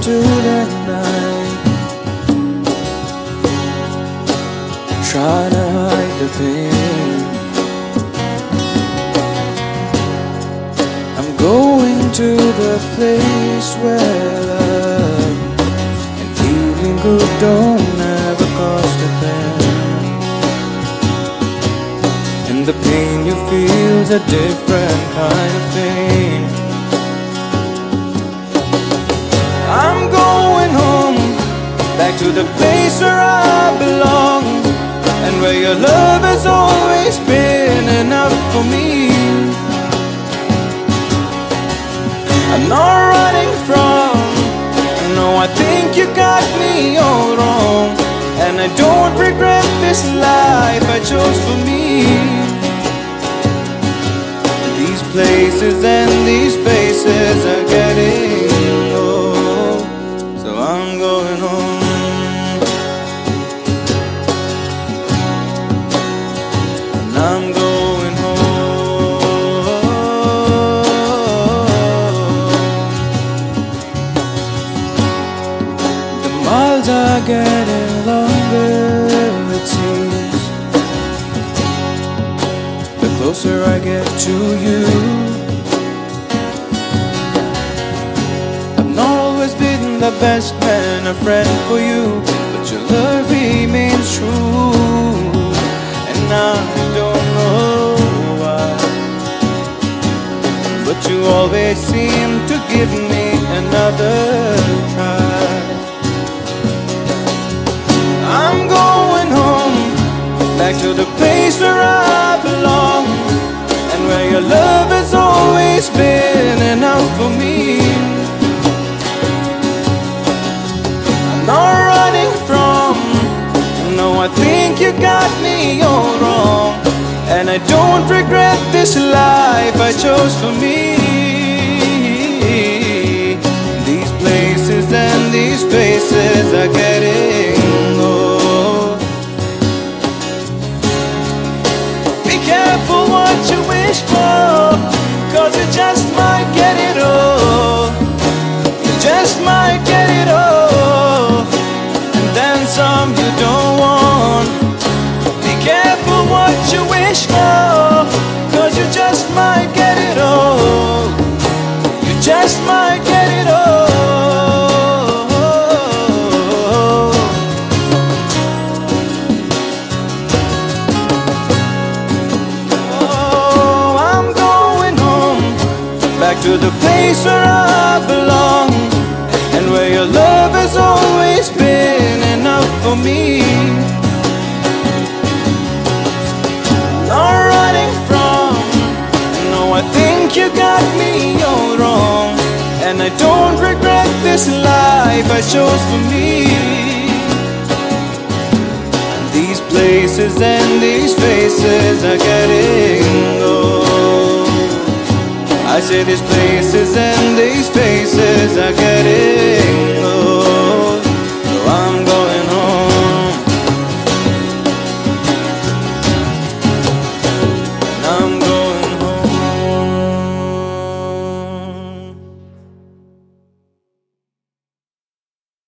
into the night, trying to hide the pain. I'm going to the place where love and feeling good don't ever cost a penny, and the pain you feel's a different kind of pain. I'm going home, back to the place where I belong, and where your love has always been enough for me. I'm not running from, no, I think you got me all wrong, and I don't regret this life I chose for me. These places and these faces are getting old, so I'm going home. And I'm going home. The miles are getting longer, it seems, the closer I get to you. I've not always been the best man, a friend for you, but your love remains true, and I don't know why, but you always seem to give me another try. I'm going home, back to the place where I belong, and where your love has always been enough for me. I'm not running from, no, I think you got me all wrong, and I don't regret this life I chose for me. These places and these faces are getting old. Be careful what you wish for, 'cause you just might get it all. You just might get it all, and then some you don't want. Be careful what you wish for, 'cause you just might get it all. You just might get it all. Oh, I'm going home, back to the place where I belong, and where your love has always been enough for me. Not running from, no, I think you got me all wrong, and I don't regret this life I chose for me. These places and these faces are getting old. I say these places and these faces are getting